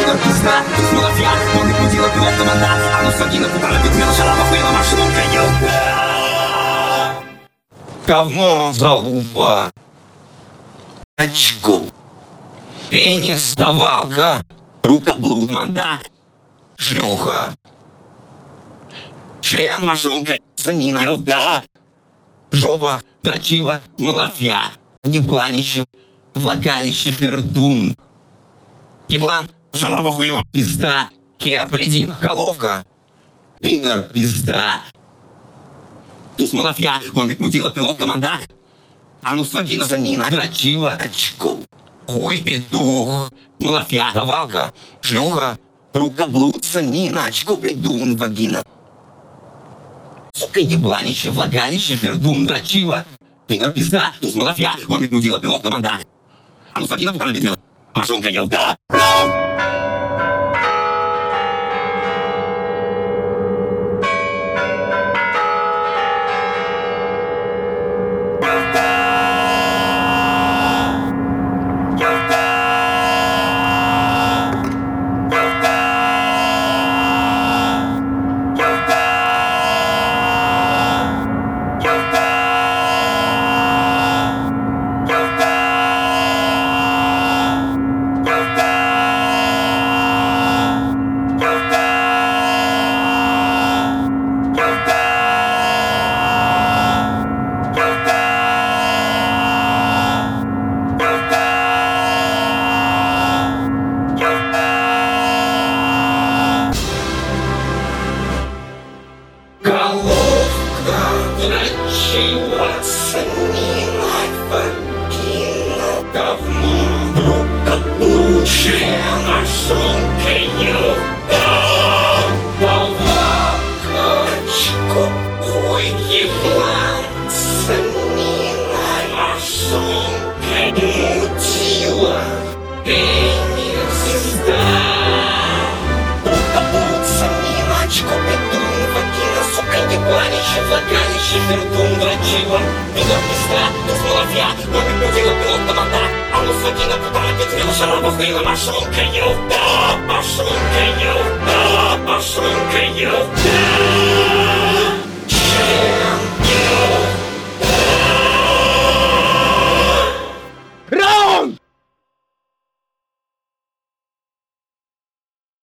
Minor pista, smolafia, quando explodiu piloto comandar. A luz sanguínea, putada, pelo xalava, foi na marcha, não ganhou. Говно залупа. Очко. Пенис давалка. Рука блудманда. Шлюха. Член мажонка. Санина руда. Жопа дрочила малафья. Непланище. Влагалище пердун. Еблан жалова хуева пизда. Кеапледина головка. Пинер пизда. Туз малафья, он мутила пилот команда. А ну свагина за ней надрочила очко. Ой, петух, малафья, давалка, шлюха, рука блуд за ней очко, придун, вагина. Сука, ебланище, влагалище, пердун, дрочила. Пинер пизда, туз малафья, он мутила пилот команда. А ну свагина в команде, машонка елка. Дрочила санина, вагина, говно, рука лучшая, машонка елка. Давалка, очко, ой, еблан, санина, машонка мутила, пенис пизда. Рука блуд, санина, очко, придун, вагина, сука, ебланище, влагалище, пердун, дрочила. Минор пизда, туз малафья, он мутила пилот команда. А ну свагина, путана, петвела, шалава, хуила, машонка елка. Машонка елка, машонка елка.